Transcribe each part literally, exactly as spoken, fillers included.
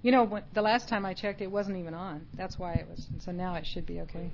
You know, when, the last time I checked, it wasn't even on. That's why it was. So now it should be okay.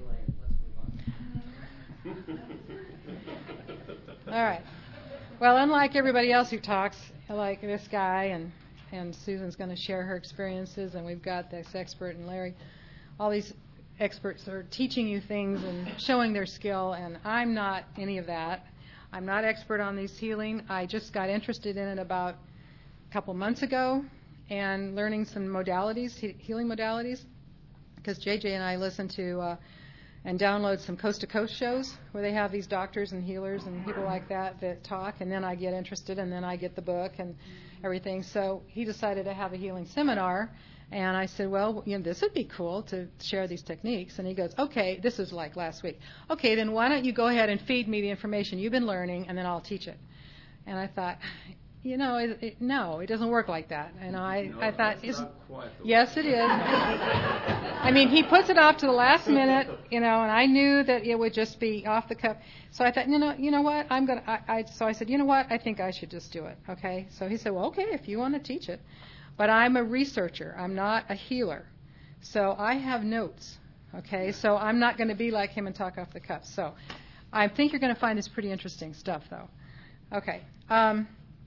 All right. Well, unlike everybody else who talks, like this guy, and, and Susan's going to share her experiences, and we've got this expert and Larry, all these experts are teaching you things and showing their skill, and I'm not any of that. I'm not expert on these healing. I just got interested in it about a couple months ago and learning some modalities, he- healing modalities, because J J and I listen to uh, and download some coast-to-coast shows where they have these doctors and healers and people like that that talk, and then I get interested, and then I get the book and everything. So he decided to have a healing seminar, and I said, well, you know, this would be cool to share these techniques. And he goes, okay, this was like last week. Okay, then why don't you go ahead and feed me the information you've been learning, and then I'll teach it. And I thought, you know, it, it, no, it doesn't work like that. And I, no, I thought, it's isn't, yes, it is. I mean, he puts it off to the last minute, you know, and I knew that it would just be off the cuff. So I thought, you know, you know what, I'm gonna. I, I, so I said, you know what, I think I should just do it. Okay. So he said, well, okay, if you want to teach it, but I'm a researcher. I'm not a healer. So I have notes. Okay. So I'm not going to be like him and talk off the cuff. So I think you're going to find this pretty interesting stuff, though. Okay. Um,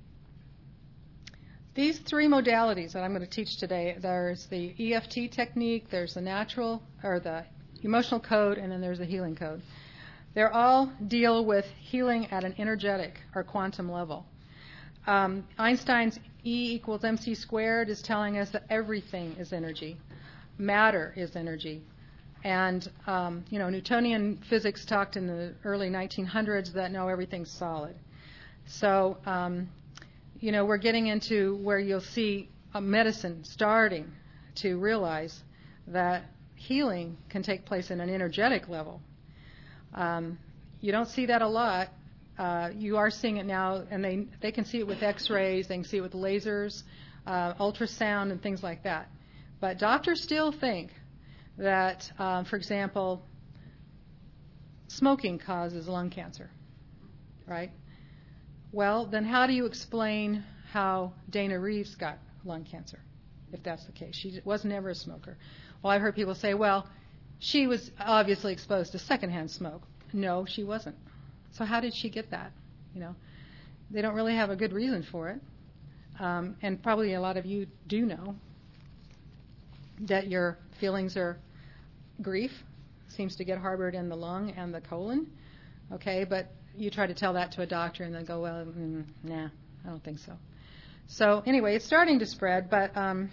These three modalities that I'm going to teach today, there's the E F T technique, there's the natural, or the emotional code, and then there's the healing code. They're all deal with healing at an energetic or quantum level. Um, Einstein's E equals mc squared is telling us that everything is energy. Matter is energy. And, um, you know, Newtonian physics talked in the early nineteen hundreds that no, everything's solid. So, um, you know, we're getting into where you'll see a medicine starting to realize that healing can take place in an energetic level. Um, you don't see that a lot. Uh, you are seeing it now, and they they can see it with X-rays, they can see it with lasers, uh, ultrasound, and things like that. But doctors still think that, um, for example, smoking causes lung cancer, right? Well, then how do you explain how Dana Reeves got lung cancer, if that's the case? She was never a smoker. Well, I've heard people say, well, she was obviously exposed to secondhand smoke. No, she wasn't. So how did she get that? You know, they don't really have a good reason for it. Um, and probably a lot of you do know that your feelings are grief seems to get harbored in the lung and the colon. Okay, but you try to tell that to a doctor and they go, well, mm, nah, I don't think so. So anyway, it's starting to spread, but um,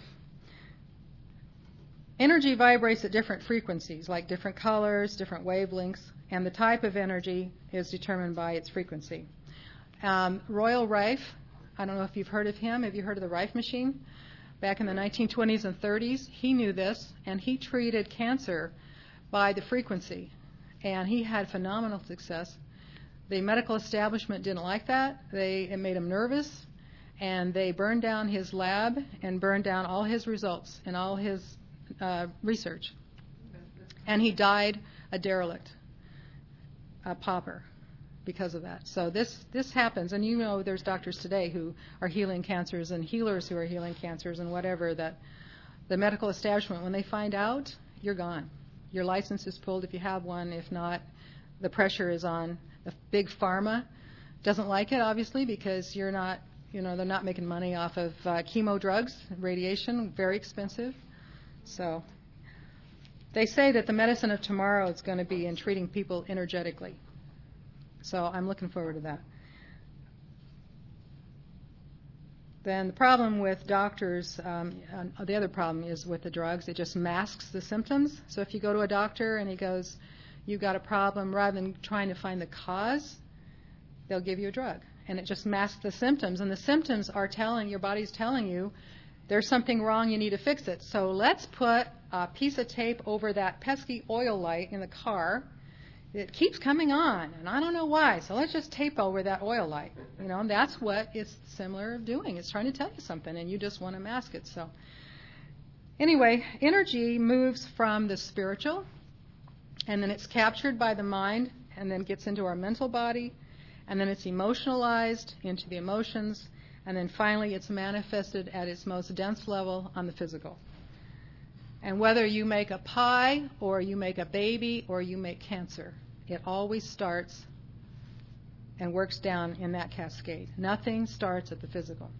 energy vibrates at different frequencies, like different colors, different wavelengths, and the type of energy is determined by its frequency. Um, Royal Rife, I don't know if you've heard of him. Have you heard of the Rife machine? Back in the nineteen twenties and thirties, he knew this, and he treated cancer by the frequency, and he had phenomenal success. The medical establishment didn't like that. They, it made him nervous, and they burned down his lab and burned down all his results and all his uh, research. And he died a derelict, a pauper, because of that. So this, this happens, and you know there's doctors today who are healing cancers and healers who are healing cancers and whatever, that the medical establishment, when they find out, you're gone. Your license is pulled if you have one. If not, the pressure is on. The big pharma doesn't like it, obviously, because you're not, you know, they're not making money off of uh, chemo drugs, radiation, very expensive. So they say that the medicine of tomorrow is going to be in treating people energetically. So I'm looking forward to that. Then the problem with doctors, um, uh, the other problem is with the drugs. It just masks the symptoms. So if you go to a doctor and he goes, you've got a problem, rather than trying to find the cause, they'll give you a drug. And it just masks the symptoms. And the symptoms are telling, your body's telling you, there's something wrong, you need to fix it. So let's put a piece of tape over that pesky oil light in the car. It keeps coming on, and I don't know why. So let's just tape over that oil light. You know, and that's what it's similar doing. It's trying to tell you something, and you just want to mask it. So anyway, energy moves from the spiritual, and then it's captured by the mind, and then gets into our mental body, and then it's emotionalized into the emotions, And then finally, it's manifested at its most dense level on the physical. And whether you make a pie or you make a baby or you make cancer, it always starts and works down in that cascade. Nothing starts at the physical.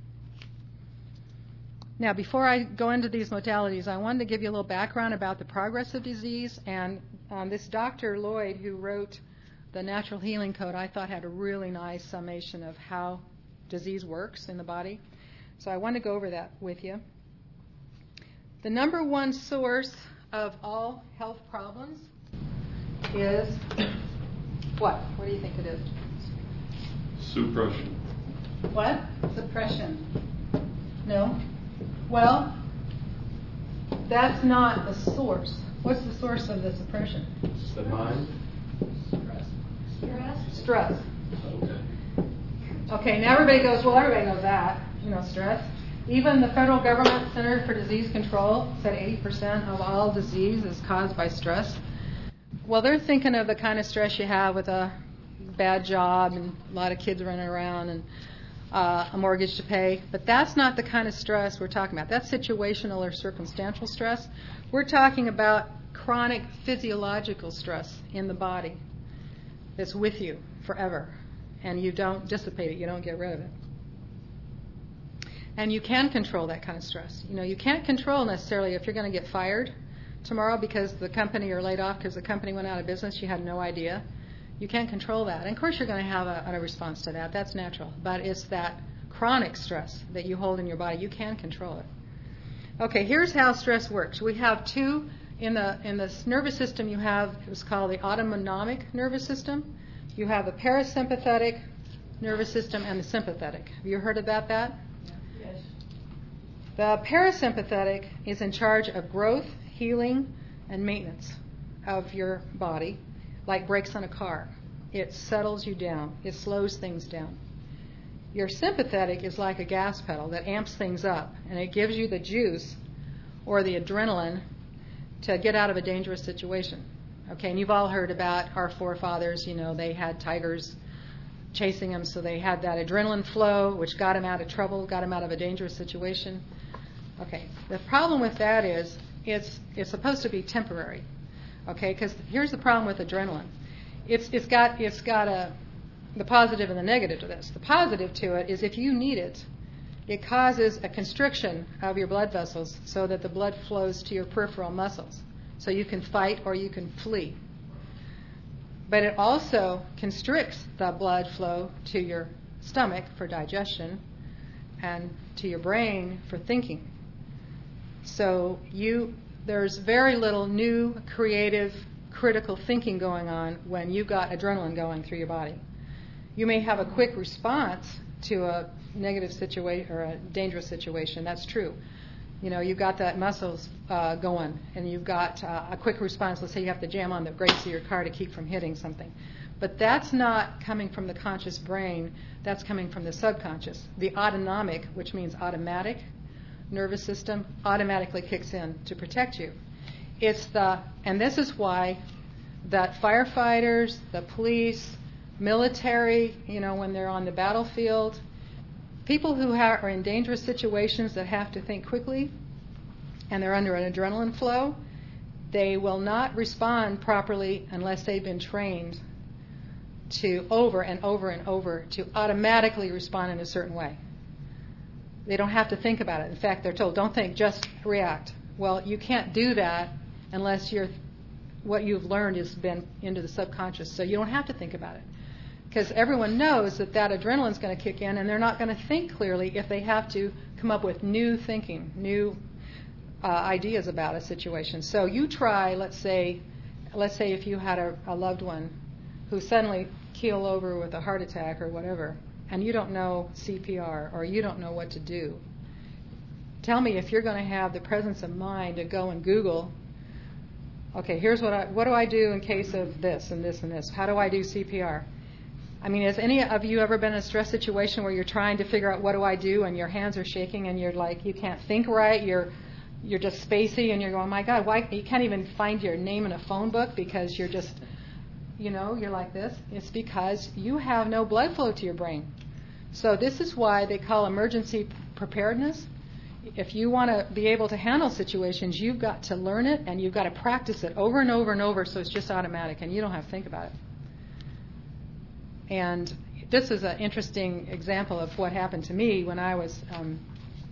Now, before I go into these modalities, I wanted to give you a little background about the progress of disease. And um, this Doctor Lloyd, who wrote the Natural Healing Code, I thought had a really nice summation of how disease works in the body. So I want to go over that with you. The number one source of all health problems is what? What do you think it is? Suppression. What? Suppression. No? Well, that's not the source. What's the source of the suppression? It's the mind. Stress. Stress. Stress. Okay. Okay, now everybody goes, well, everybody knows that, you know, stress. Even the federal government Center for Disease Control said eighty percent of all disease is caused by stress. Well, they're thinking of the kind of stress you have with a bad job and a lot of kids running around and uh, a mortgage to pay. But that's not the kind of stress we're talking about. That's situational or circumstantial stress. We're talking about chronic physiological stress in the body that's with you forever. And you don't dissipate it. You don't get rid of it. And you can control that kind of stress. You know, you can't control necessarily if you're going to get fired tomorrow because the company, you're laid off because the company went out of business. You had no idea. You can't control that. And of course, you're going to have a, a response to that. That's natural. But it's that chronic stress that you hold in your body. You can control it. Okay, here's how stress works. We have two in the in the nervous system. You have what's called the autonomic nervous system. You have the parasympathetic nervous system and the sympathetic. Have you heard about that? Yes. The parasympathetic is in charge of growth, healing, and maintenance of your body, like brakes on a car. It settles you down. It slows things down. Your sympathetic is like a gas pedal that amps things up, and it gives you the juice or the adrenaline to get out of a dangerous situation. Okay, and you've all heard about our forefathers. You know, they had tigers chasing them, so they had that adrenaline flow, which got them out of trouble, got them out of a dangerous situation. Okay, the problem with that is it's it's supposed to be temporary. Okay, because here's the problem with adrenaline. It's it's got it's got a the positive and the negative to this. The positive to it is if you need it, it causes a constriction of your blood vessels so that the blood flows to your peripheral muscles. So you can fight or you can flee. But it also constricts the blood flow to your stomach for digestion and to your brain for thinking. So you there's very little new, creative, critical thinking going on when you've got adrenaline going through your body. You may have a quick response to a negative situation or a dangerous situation. That's true. You know, you've got that muscles uh, going, and you've got uh, a quick response. Let's say you have to jam on the brakes of your car to keep from hitting something. But that's not coming from the conscious brain. That's coming from the subconscious. The autonomic, which means automatic nervous system, automatically kicks in to protect you. It's the, and this is why that firefighters, the police, military, you know, when they're on the battlefield, people who ha- are in dangerous situations that have to think quickly and they're under an adrenaline flow, they will not respond properly unless they've been trained to over and over and over to automatically respond in a certain way. They don't have to think about it. In fact, they're told, don't think, just react. Well, you can't do that unless you're, what you've learned has been into the subconscious, so you don't have to think about it. Because everyone knows that that adrenaline is going to kick in, and they're not going to think clearly if they have to come up with new thinking, new uh, ideas about a situation. So you try, let's say, let's say if you had a, a loved one who suddenly keel over with a heart attack or whatever, and you don't know C P R or you don't know what to do. Tell me if you're going to have the presence of mind to go and Google, okay, here's what I, what do I do in case of this and this and this? How do I do C P R? I mean, has any of you ever been in a stress situation where you're trying to figure out what do I do and your hands are shaking and you're like, you can't think right, you're you're just spacey and you're going, my God, why you can't even find your name in a phone book because you're just, you know, you're like this. It's because you have no blood flow to your brain. So this is why they call emergency preparedness. If you want to be able to handle situations, you've got to learn it and you've got to practice it over and over and over so it's just automatic and you don't have to think about it. And this is an interesting example of what happened to me when I was um,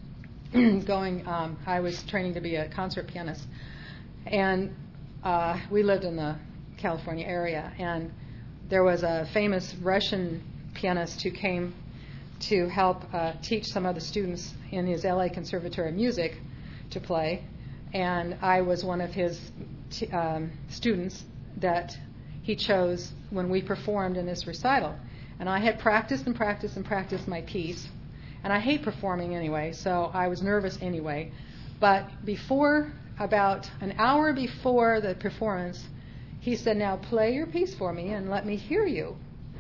going, um, I was training to be a concert pianist. And uh, we lived in the California area, and there was a famous Russian pianist who came to help uh, teach some of the students in his L A Conservatory of Music to play. And I was one of his t- um, students that he chose when we performed in this recital. And I had practiced and practiced and practiced my piece. And I hate performing anyway, so I was nervous anyway. But before, about an hour before the performance, he said, now play your piece for me and let me hear you.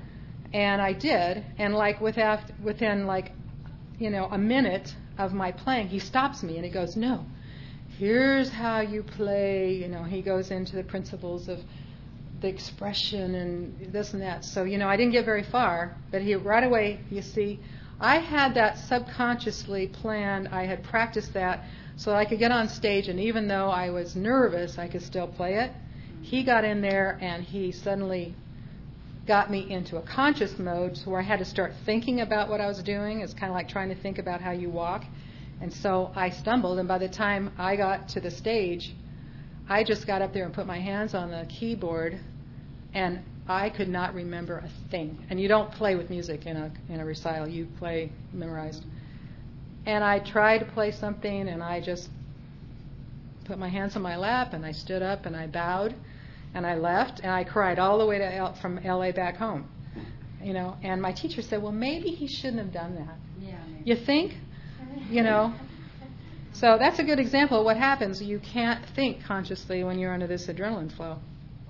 And I did, and like without, within like, you know, a minute of my playing, he stops me and he goes, no, here's how you play. You know, he goes into the principles of the expression and this and that. So, you know, I didn't get very far, but he right away, you see, I had that subconsciously planned. I had practiced that so that I could get on stage, and even though I was nervous, I could still play it. He got in there and he suddenly got me into a conscious mode where I had to start thinking about what I was doing. It's kind of like trying to think about how you walk. And so I stumbled, and by the time I got to the stage, I just got up there and put my hands on the keyboard, and I could not remember a thing. And you don't play with music in a in a recital. You play memorized. And I tried to play something, and I just put my hands on my lap, and I stood up, and I bowed, and I left, and I cried all the way to L- from L A back home. You know, and my teacher said, well, maybe he shouldn't have done that. Yeah. You think? You know? So that's a good example of what happens. You can't think consciously when you're under this adrenaline flow.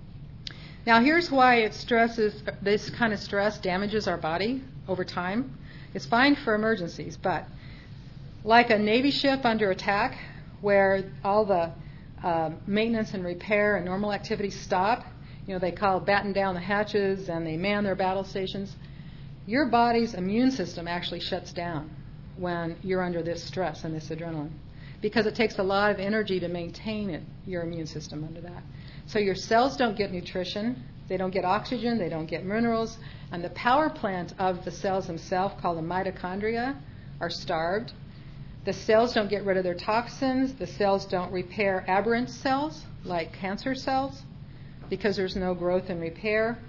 Now, here's why it stresses, this kind of stress damages our body over time. It's fine for emergencies, but like a Navy ship under attack, where all the uh, maintenance and repair and normal activities stop, you know, they call batten down the hatches and they man their battle stations, your body's immune system actually shuts down when you're under this stress and this adrenaline, because it takes a lot of energy to maintain it, your immune system under that. So your cells don't get nutrition, they don't get oxygen, they don't get minerals, and the power plant of the cells themselves, called the mitochondria, are starved. The cells don't get rid of their toxins, the cells don't repair aberrant cells, like cancer cells, because there's no growth and repair.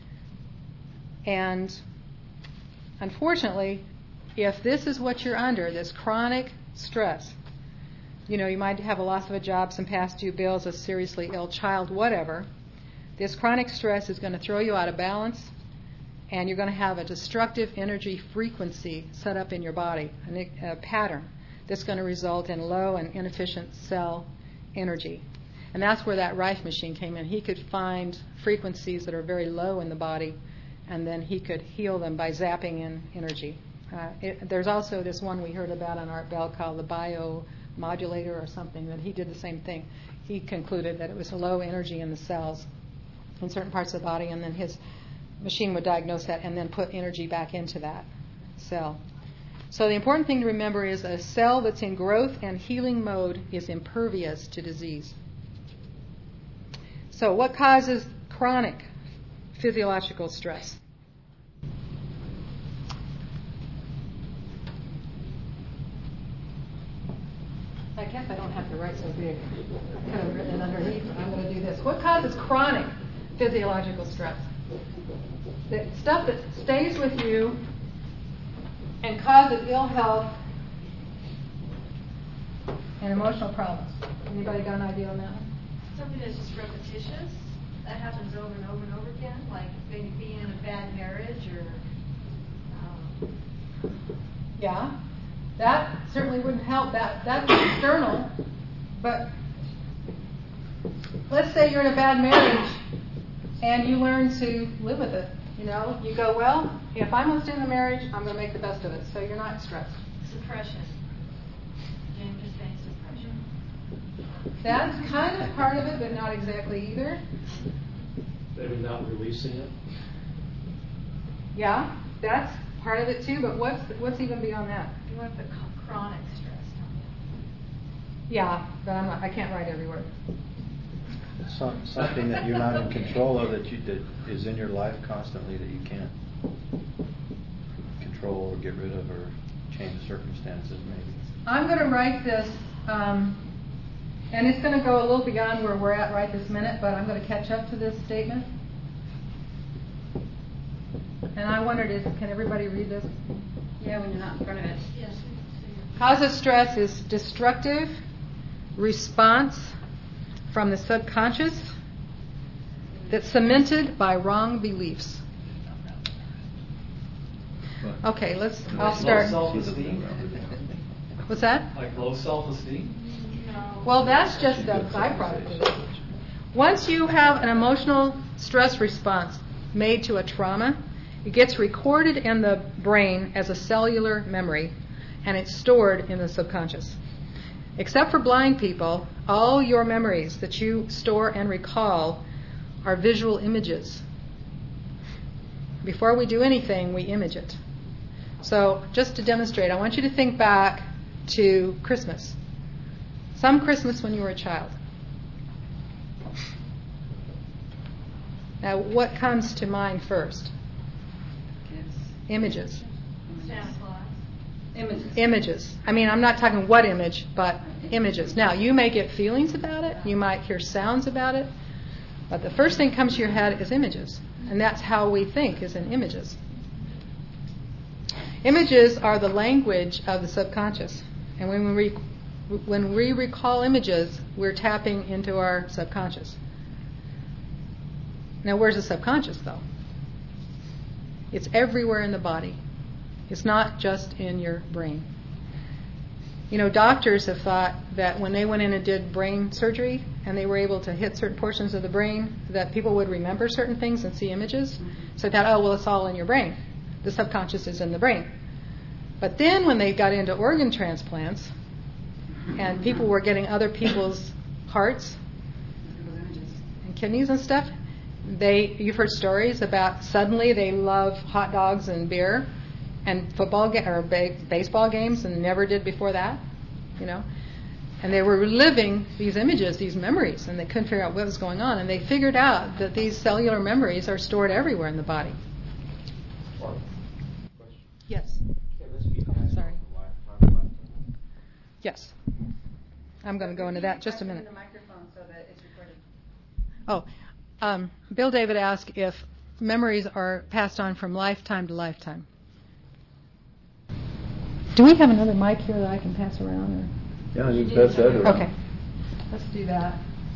And unfortunately, if this is what you're under, this chronic stress, you know, you might have a loss of a job, some past due bills, a seriously ill child, whatever. This chronic stress is going to throw you out of balance, and you're going to have a destructive energy frequency set up in your body, a, a pattern that's going to result in low and inefficient cell energy. And that's where that Rife machine came in. He could find frequencies that are very low in the body, and then he could heal them by zapping in energy. Uh, it, there's also this one we heard about on Art Bell called the bio modulator or something, that he did the same thing. He concluded that it was a low energy in the cells in certain parts of the body, and then his machine would diagnose that and then put energy back into that cell. So the important thing to remember is a cell that's in growth and healing mode is impervious to disease. So what causes chronic physiological stress? I guess I don't have to write so big. I could have written it underneath, but I'm going to do this. What causes chronic physiological stress? The stuff that stays with you and causes ill health and emotional problems. Anybody got an idea on that one? Something that's just repetitious, that happens over and over and over again, like maybe being in a bad marriage or... Um, yeah. That certainly wouldn't help. That that's external. But let's say you're in a bad marriage and you learn to live with it. You know, you go, well, if I'm going to stay in the marriage, I'm going to make the best of it. So you're not stressed. suppression. James is saying suppression. That's kind of part of it, but not exactly either. Maybe not releasing it. Yeah, that's part of it too, but what's what's even beyond that? You want to put ch- chronic stress, don't you? Yeah, but I'm not, I can't write every word. It's some, something that you're not in control of, that you that is in your life constantly, that you can't control or get rid of or change the circumstances, maybe. I'm going to write this, um, and it's going to go a little beyond where we're at right this minute, but I'm going to catch up to this statement. And I wondered, is, can everybody read this? Yeah, when you're not in front of it. Yes. Cause of stress is destructive response from the subconscious that's cemented by wrong beliefs. Okay, let's. I'll start. Low self-esteem? What's that? Like low self-esteem? No. Well, that's just a byproduct of it. Once you have an emotional stress response made to a trauma, it gets recorded in the brain as a cellular memory, and it's stored in the subconscious. Except for blind people, all your memories that you store and recall are visual images. Before we do anything, we image it. So, just to demonstrate, I want you to think back to Christmas. Some Christmas when you were a child. Now, what comes to mind first? Gifts. Images. Santa Claus. Images. Images. I mean, I'm not talking what image, but images. Now, you may get feelings about it. You might hear sounds about it. But the first thing comes to your head is images. And that's how we think, is in images. Images are the language of the subconscious. And when we, when we recall images, we're tapping into our subconscious. Now, where's the subconscious, though? It's everywhere in the body. It's not just in your brain. You know, doctors have thought that when they went in and did brain surgery and they were able to hit certain portions of the brain, that people would remember certain things and see images. So they thought, oh, well, it's all in your brain. The subconscious is in the brain. But then when they got into organ transplants and people were getting other people's hearts and kidneys and stuff, they you've heard stories about suddenly they love hot dogs and beer and football ga- or ba- baseball games and never did before that, you know. And they were reliving these images, these memories, and they couldn't figure out what was going on. And they figured out that these cellular memories are stored everywhere in the body. Yes. Oh, sorry. Yes. I'm going to go into that in just a minute. The microphone so that it's recorded. Oh, um, Bill David asked if memories are passed on from lifetime to lifetime. Do we have another mic here that I can pass around? Or? Yeah, you can pass that around. Okay. Let's do that.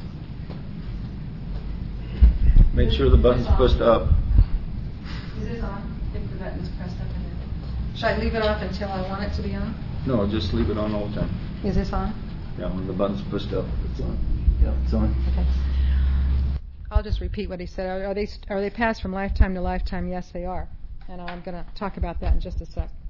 Make sure the button's pushed up. Is this on? If the button's pressed up in it. Should I leave it off until I want it to be on? No, just leave it on all the time. Is this on? Yeah, when the button's pushed up, it's on. Yeah, it's on. Okay. I'll just repeat what he said. Are, are they are they passed from lifetime to lifetime? Yes, they are. And I'm going to talk about that in just a sec.